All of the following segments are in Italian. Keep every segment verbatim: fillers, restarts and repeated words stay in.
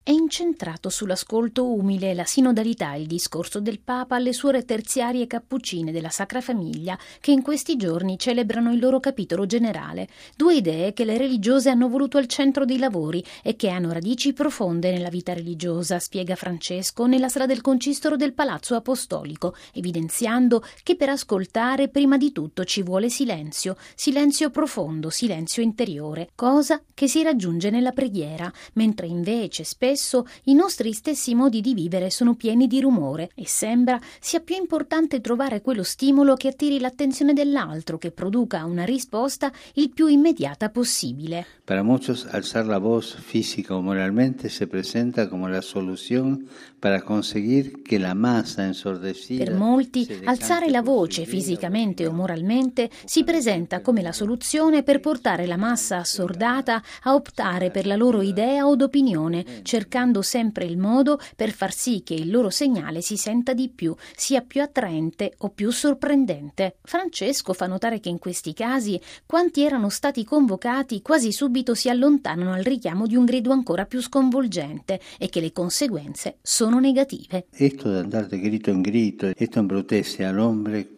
È incentrato sull'ascolto umile e la sinodalità il discorso del Papa alle suore terziarie cappuccine della Sacra Famiglia, che in questi giorni celebrano il loro capitolo generale, due idee che le religiose hanno voluto al centro dei lavori e che hanno radici profonde nella vita religiosa, spiega Francesco nella sala del concistoro del Palazzo Apostolico, evidenziando che per ascoltare prima di tutto ci vuole silenzio, silenzio profondo, silenzio interiore, cosa che si raggiunge nella preghiera, mentre invece spesso i nostri stessi modi di vivere sono pieni di rumore e sembra sia più importante trovare quello stimolo che attiri l'attenzione dell'altro, che produca una risposta il più immediata possibile. Para muchos, alzar la voz física o moralmente se presenta como la solución para conseguir que la masa ensordecida. Per molti, alzare la voce fisicamente o moralmente si presenta come la soluzione per portare la massa assordata a optare per la loro idea o d'opinione, cercando sempre il modo per far sì che il loro segnale si senta di più, sia più attraente o più sorprendente. Francesco fa notare che in questi casi quanti erano stati convocati quasi subito si allontanano al richiamo di un grido ancora più sconvolgente e che le conseguenze sono negative. Esto de andar de grito en grito, esto embrutece al hombre.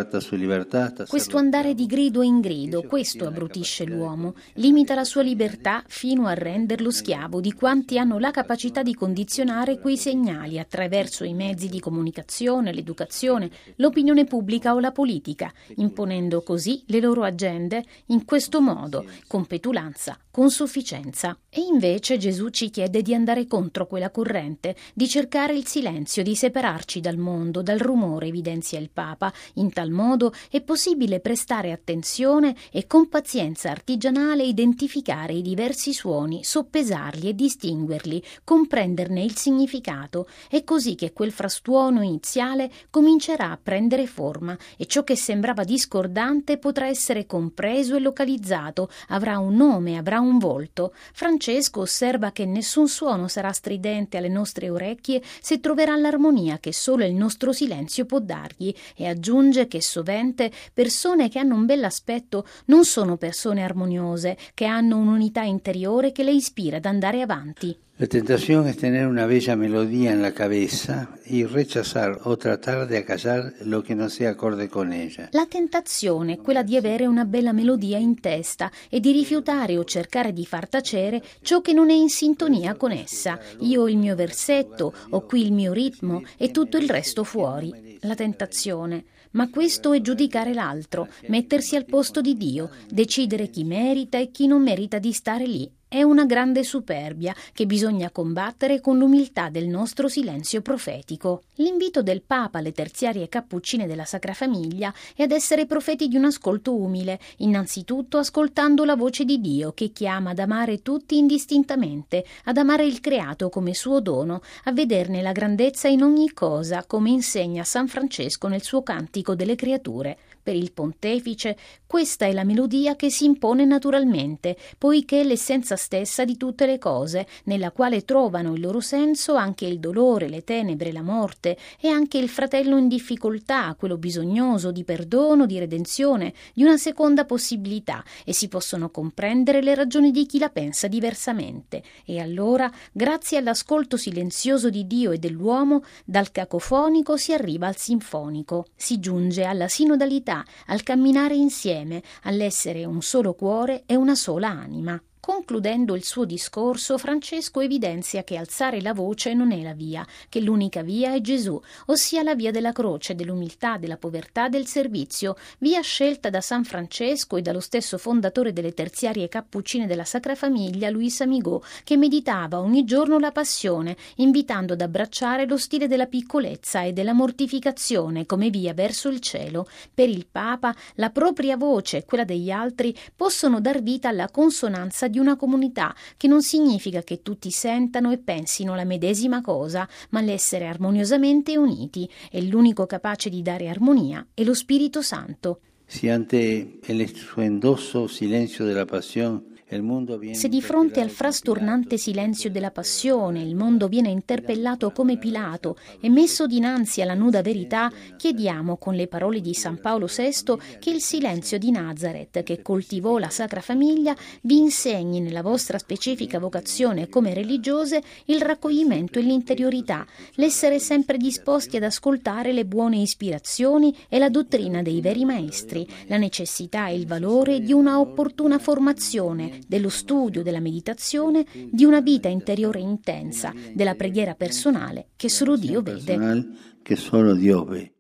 Questo andare di grido in grido, questo abbrutisce l'uomo, limita la sua libertà fino a renderlo schiavo di quanti hanno la capacità di condizionare quei segnali attraverso i mezzi di comunicazione, l'educazione, l'opinione pubblica o la politica, imponendo così le loro agende in questo modo, con petulanza, con sufficienza. E invece Gesù ci chiede di andare contro quella corrente, di cercare il silenzio, di separarci dal mondo, dal rumore, evidenzia il Papa. In tal modo è possibile prestare attenzione e con pazienza artigianale identificare i diversi suoni, soppesarli e distinguerli, comprenderne il significato. È così che quel frastuono iniziale comincerà a prendere forma e ciò che sembrava discordante potrà essere compreso e localizzato, avrà un nome, avrà un volto. Francesco osserva che nessun suono sarà stridente alle nostre orecchie se troverà l'armonia che solo il nostro silenzio può dargli, e aggiunge che sovente persone che hanno un bell'aspetto non sono persone armoniose, che hanno un'unità interiore che le ispira ad andare avanti. La tentación es tener una bella melodía en la cabeza y rechazar o tratar de acallar lo que no sea acorde con ella. La tentazione è quella di avere una bella melodia in testa e di rifiutare o cercare di far tacere ciò che non è in sintonia con essa. Io ho il mio versetto, ho qui il mio ritmo e tutto il resto fuori. La tentazione. Ma questo è giudicare l'altro, mettersi al posto di Dio, decidere chi merita e chi non merita di stare lì. È una grande superbia che bisogna combattere con l'umiltà del nostro silenzio profetico. L'invito del Papa alle terziarie cappuccine della Sacra Famiglia è ad essere profeti di un ascolto umile, innanzitutto ascoltando la voce di Dio che chiama ad amare tutti indistintamente, ad amare il creato come suo dono, a vederne la grandezza in ogni cosa, come insegna San Francesco nel suo Cantico delle Creature. Per il pontefice questa è la melodia che si impone naturalmente, poiché è l'essenza stessa di tutte le cose, nella quale trovano il loro senso anche il dolore, le tenebre, la morte e anche il fratello in difficoltà, quello bisognoso di perdono, di redenzione, di una seconda possibilità, e si possono comprendere le ragioni di chi la pensa diversamente. E allora, grazie all'ascolto silenzioso di Dio e dell'uomo, dal cacofonico si arriva al sinfonico, si giunge alla sinodalità, al camminare insieme, all'essere un solo cuore e una sola anima. Concludendo il suo discorso, Francesco evidenzia che alzare la voce non è la via, che l'unica via è Gesù, ossia la via della croce, dell'umiltà, della povertà, del servizio, via scelta da San Francesco e dallo stesso fondatore delle terziarie cappuccine della Sacra Famiglia, Luis Amigó, che meditava ogni giorno la passione, invitando ad abbracciare lo stile della piccolezza e della mortificazione come via verso il cielo. Per il Papa, la propria voce e quella degli altri possono dar vita alla consonanza di una comunità, che non significa che tutti sentano e pensino la medesima cosa, ma l'essere armoniosamente uniti, e l'unico capace di dare armonia è lo Spirito Santo. Si ante el estruendoso silencio de la pasión Se di fronte al frastornante silenzio della passione il mondo viene interpellato come Pilato e messo dinanzi alla nuda verità, chiediamo con le parole di San Paolo sesto che il silenzio di Nazareth, che coltivò la Sacra Famiglia, vi insegni nella vostra specifica vocazione come religiose il raccoglimento e l'interiorità, l'essere sempre disposti ad ascoltare le buone ispirazioni e la dottrina dei veri maestri, la necessità e il valore di una opportuna formazione, dello studio, della meditazione, di una vita interiore intensa, della preghiera personale che solo Dio vede. Che solo Dio vede.